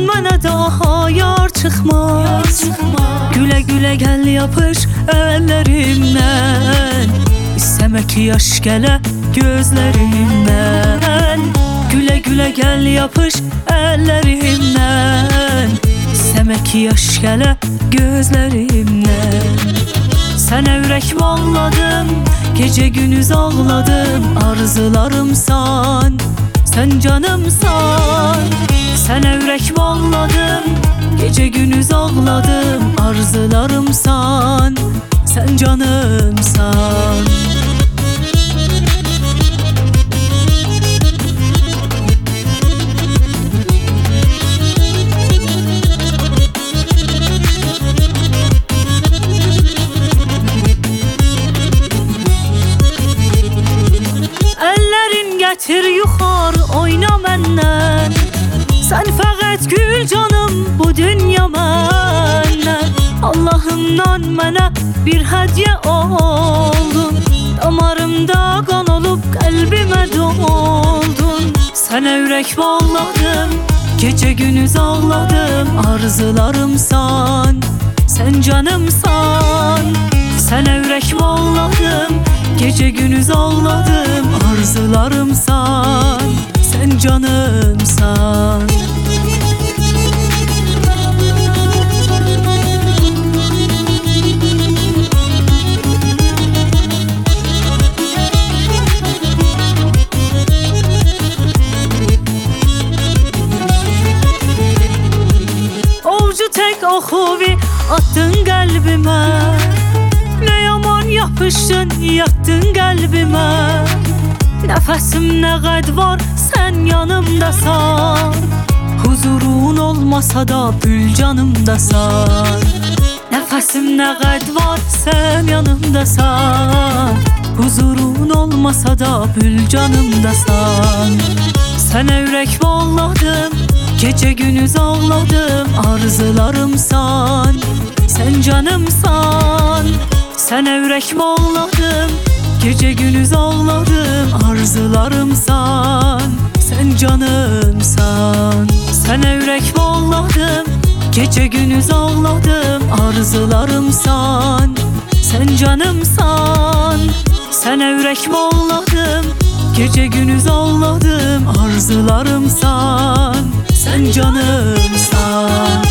mənə daha yar çıxmaz. Gülə gülə gəl yapış əllərimdən, İstəmə ki yaş gələ gözlərimdən. Gülə gülə gəl yapış əllərimdən, İstəmə ki yaş gələ gözlərimdən. Sənə ürək bağladım, gecə gündüz ağladım, arzularımsan, sən canımsan. Sənə ürək bağladım, gecə gündüz ağladım, arzularımsan, sən canımsan. Gətir yuxarı oyna məndən, sən fəqət gül canım bu dünya məndən. Allahımdan mənə bir hədiyyə oldun, damarımda qan olub qəlbimə doldun. Sənə ürək bağladım, gecə gündüz ağladım, arzularımsan, sən canımsan. Sənə ürək bağladım, gecə gündüz ağladım, arzularımsan, sən canımsan. Ovcu tek oxuvi attın qəlbimə, nə yaman yapışdın, yatdın qəlbimə. Nəfəsim nə qəd var, sən yanımdasan, huzurun olmasa da bül canımdasan. Nəfəsim nə qəd var, sən yanımdasan, huzurun olmasa da bül canımdasan. Sənə ürək bağladım, gecə gündüz ağladım, arzularımsan, sən canımsan. Sənə ürək bağladım, gecə gündüz ağladım, arzularımsan, sən canımsan. Sənə ürək bağladım, gecə gündüz ağladım, arzularımsan, sən canımsan. Sənə ürək bağladım, gecə gündüz ağladım, arzularımsan, sən canımsan.